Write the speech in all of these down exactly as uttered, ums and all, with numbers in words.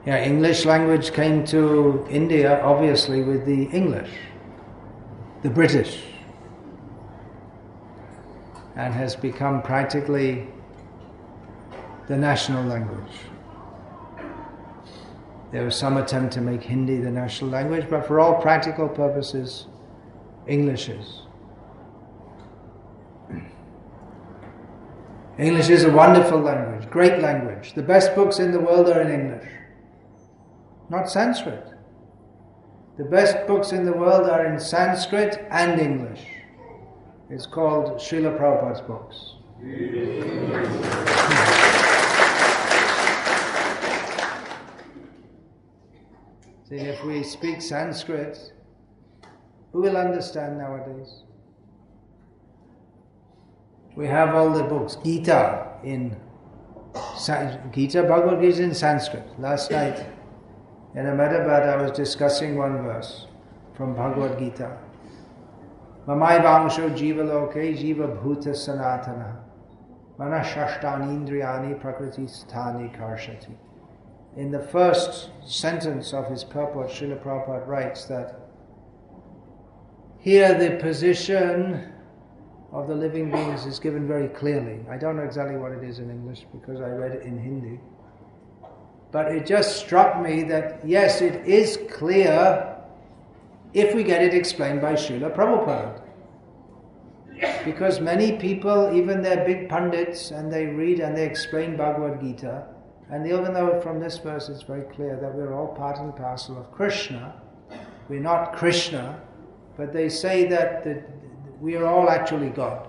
Yeah, English language came to India obviously with the English, the British, and has become practically the national language. There was some attempt to make Hindi the national language, but for all practical purposes, English is. English is a wonderful language, great language. The best books in the world are in English, not Sanskrit. The best books in the world are in Sanskrit and English. It's called Srila Prabhupada's books. See, if we speak Sanskrit, who will understand nowadays? We have all the books. Gita in San- Gita, Bhagavad Gita in Sanskrit. Last night in Ahmedabad I was discussing one verse from Bhagavad Gita. Mamai vangsho jiva loke jiva bhuta sanatana manashashtani indriyani prakriti sthani karshati. In the first sentence of his purport, Srila Prabhupada writes that here the position of the living beings is given very clearly. I don't know exactly what it is in English because I read it in Hindi. But it just struck me that yes, it is clear if we get it explained by Srila Prabhupada. Because many people, even they're big pundits, and they read and they explain Bhagavad Gita, and even though from this verse it's very clear that we're all part and parcel of Krishna, we're not Krishna, but they say that the, we are all actually God.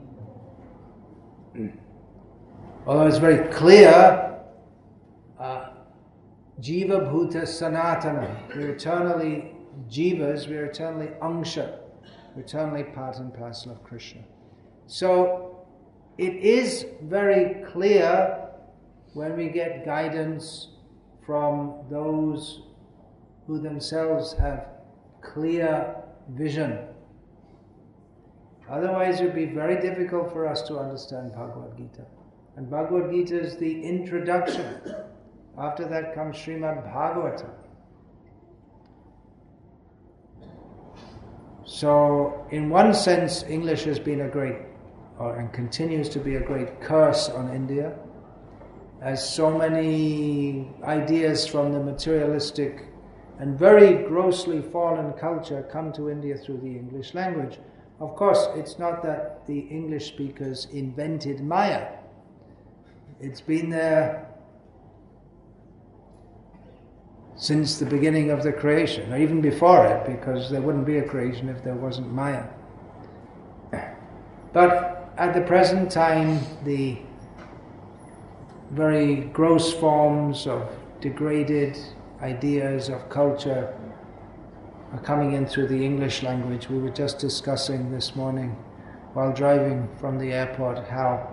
Although it's very clear, uh, Jiva Bhuta Sanatana, we're eternally Jivas, we're eternally Angsha, we're eternally part and parcel of Krishna. So it is very clear when we get guidance from those who themselves have clear vision. Otherwise it would be very difficult for us to understand Bhagavad Gita. And Bhagavad Gita is the introduction. After that comes Srimad Bhagavatam. So, in one sense, English has been a great, or, and continues to be a great curse on India, as so many ideas from the materialistic and very grossly fallen culture come to India through the English language. Of course, it's not that the English speakers invented Maya. It's been there since the beginning of the creation, or even before it, because there wouldn't be a creation if there wasn't Maya. But at the present time, the very gross forms of degraded ideas of culture are coming in through the English language. We were just discussing this morning while driving from the airport how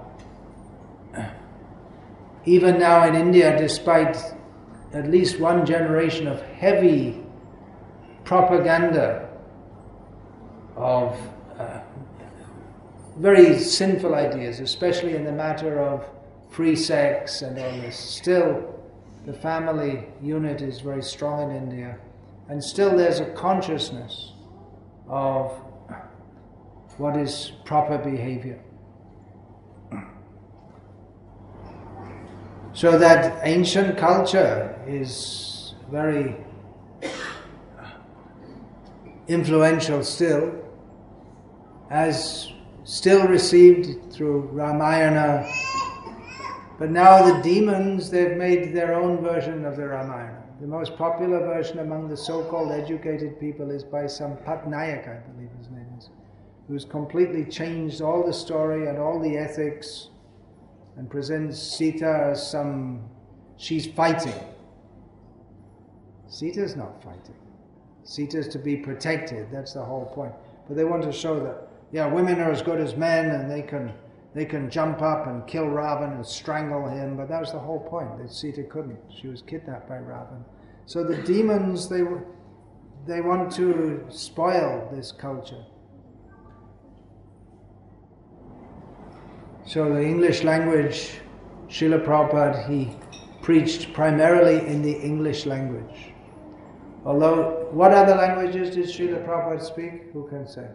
even now in India, despite at least one generation of heavy propaganda of uh, very sinful ideas, especially in the matter of free sex and all this, still the family unit is very strong in India, and still there's a consciousness of what is proper behavior. So that ancient culture is very influential still, as still received through Ramayana. But now the demons, they've made their own version of the Ramayana. The most popular version among the so-called educated people is by some Patnaik, I believe his name is, who's completely changed all the story and all the ethics and presents Sita as some, she's fighting. Sita's not fighting. Sita's to be protected, that's the whole point. But they want to show that, yeah, women are as good as men and they can they can jump up and kill Ravan and strangle him, but that was the whole point, that Sita couldn't. She was kidnapped by Ravan. So the demons, they they want to spoil this culture. So the English language, Srila Prabhupada, he preached primarily in the English language. Although, what other languages did Srila Prabhupada speak? Who can say?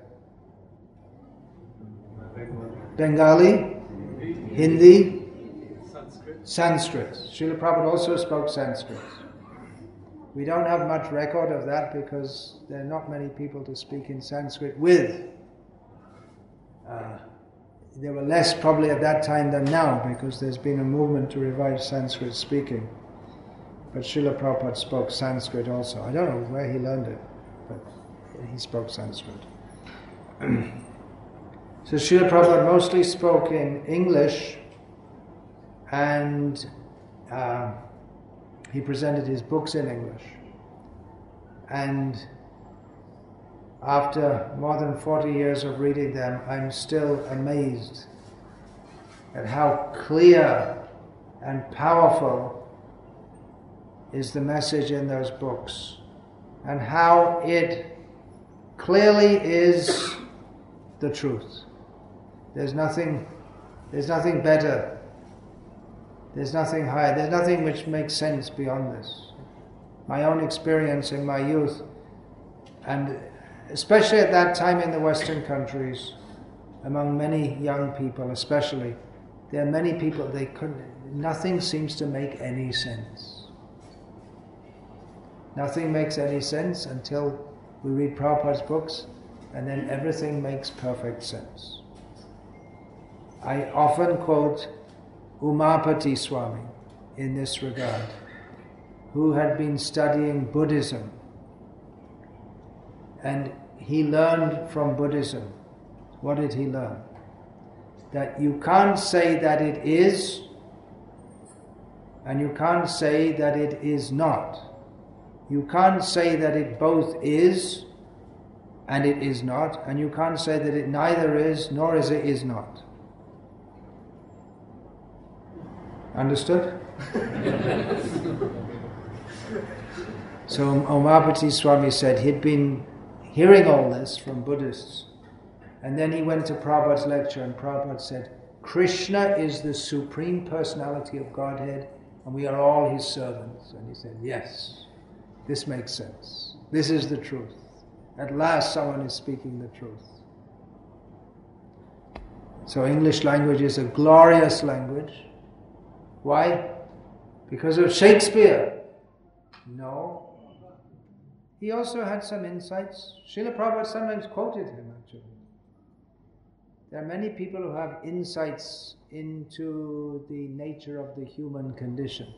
Bengali, Hindi, Sanskrit. Srila Prabhupada also spoke Sanskrit. We don't have much record of that because there are not many people to speak in Sanskrit with. Uh, there were less probably at that time than now because there's been a movement to revive Sanskrit speaking. But Srila Prabhupada spoke Sanskrit also. I don't know where he learned it, but he spoke Sanskrit. So Srila Prabhupada mostly spoke in English, and uh, he presented his books in English. And after more than forty years of reading them, I'm still amazed at how clear and powerful is the message in those books, and how it clearly is the truth. There's nothing, there's nothing better. There's nothing higher. There's nothing which makes sense beyond this. My own experience in my youth, and especially at that time in the Western countries, among many young people especially, there are many people, they couldn't, nothing seems to make any sense. Nothing makes any sense until we read Prabhupada's books, and then everything makes perfect sense. I often quote Umapati Swami in this regard, who had been studying Buddhism, and he learned from Buddhism. What did he learn? That you can't say that it is, and you can't say that it is not. You can't say that it both is and it is not, and you can't say that it neither is nor is it is not. Understood? So Umapati Swami said he'd been hearing all this from Buddhists, and then he went to Prabhupada's lecture, and Prabhupada said, Krishna is the Supreme Personality of Godhead, and we are all his servants. And he said, yes. This makes sense. This is the truth. At last someone is speaking the truth. So English language is a glorious language. Why? Because of Shakespeare? No. He also had some insights. Srila Prabhupada sometimes quoted him actually. There are many people who have insights into the nature of the human condition.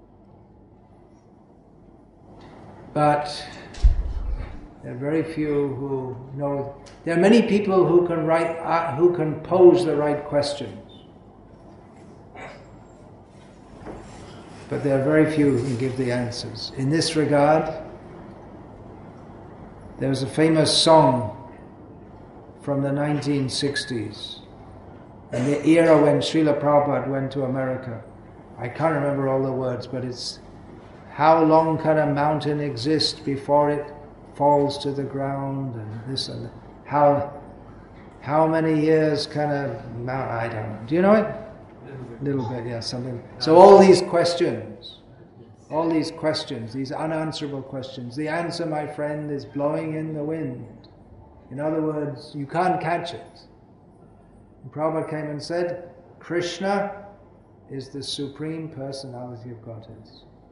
But there are very few who know. There are many people who can write, uh, who can pose the right questions. But there are very few who give the answers. In this regard, there was a famous song from the nineteen sixties, in the era when Srila Prabhupada went to America. I can't remember all the words, but it's, how long can a mountain exist before it falls to the ground, and this and that. How, how many years can a mountain, I don't know. Do you know it? A little bit, yeah, something. So all these questions, all these questions, these unanswerable questions, the answer, my friend, is blowing in the wind. In other words, you can't catch it. And Prabhupada came and said, Krishna is the Supreme Personality of Godhead.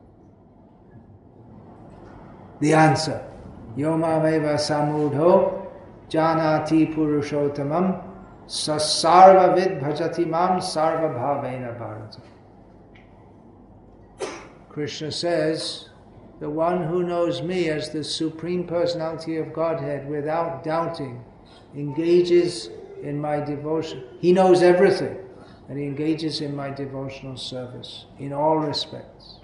The answer, Yomameva samudho janati purushottamam sasarvavid bhajati mam sarva bhavena bharata. Krishna says, the one who knows me as the Supreme Personality of Godhead without doubting engages in my devotion. He knows everything, and he engages in my devotional service in all respects.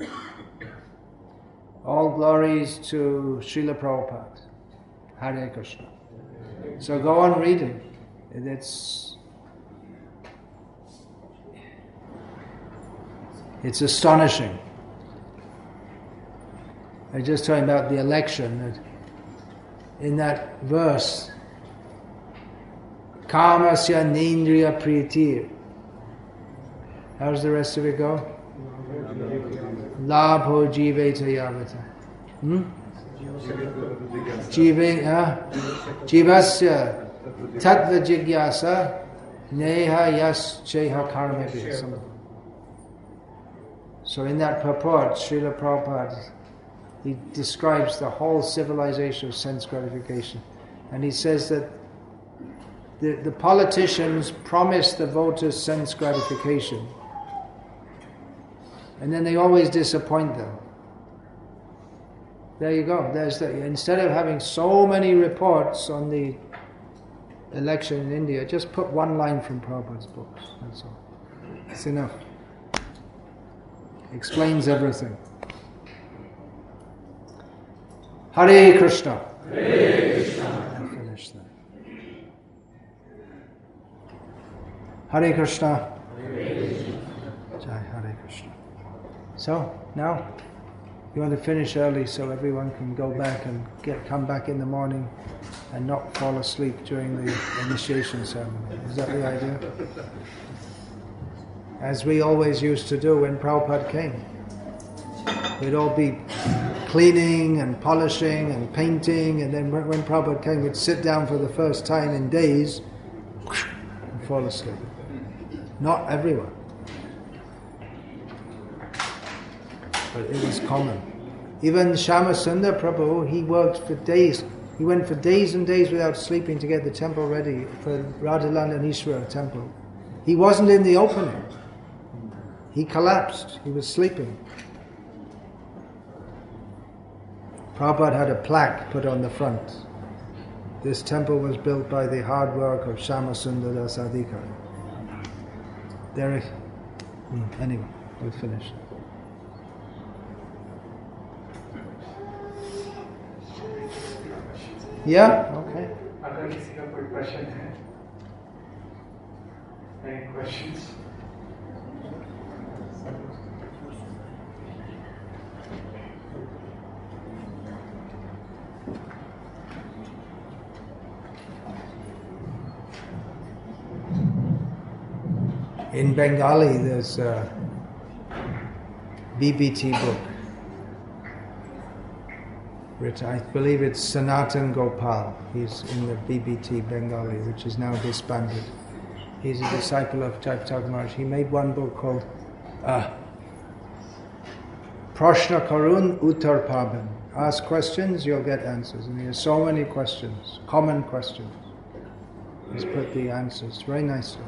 All glories to Srila Prabhupada. Hare Krishna. So go on reading. It's, it's astonishing. I was just talking about the election. That in that verse, Kamasya Nindriya Pritir. How does the rest of it go? labho jiveta yavata. Hmm? Jive, uh, jivasya tattva jigyasa neha yas cheha karmabhi. So in that purport, Srila Prabhupada, he describes the whole civilization of sense gratification. And he says that the, the politicians promise the voters sense gratification, and then they always disappoint them. There you go. There's the, instead of having so many reports on the election in India, just put one line from Prabhupada's books. That's all. It's enough. Explains everything. Hare Krishna. Hare Krishna. I'll finish that. Hare Krishna. Hare Krishna. Jai Hare Krishna. So, now, you want to finish early so everyone can go back and get come back in the morning and not fall asleep during the initiation ceremony. Is that the idea? As we always used to do when Prabhupada came. We'd all be cleaning and polishing and painting, and then when Prabhupada came, we'd sit down for the first time in days and fall asleep. Not everyone. But it was common. Even Shyamasundar Prabhu, he worked for days. He went for days and days without sleeping to get the temple ready for Radhalandanishwara temple. He wasn't in the opening. He collapsed. He was sleeping. Prabhupada had a plaque put on the front. This temple was built by the hard work of Shyamasundar Das Adhikari. There is... Anyway, we'll finish. Yeah? Okay. अगर किसी का कोई प्रश्न है, any questions? In Bengali, there's a B B T book. Written, I believe it's Sanatan Gopal. He's in the B B T Bengali, which is now disbanded. He's a disciple of Jayapataka Maharaj. He made one book called uh, Prashna Karun Uttar Paban. Ask questions, you'll get answers. And he has so many questions, common questions. He's put the answers very nicely.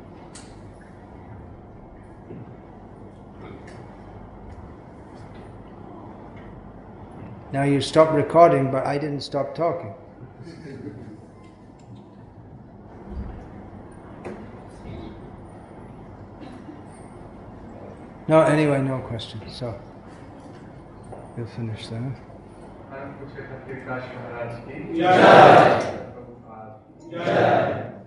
Now you stopped recording, but I didn't stop talking. No, anyway, no questions. So, we'll finish then. मैंने पूछा था कि काश महाराज की जय। जय।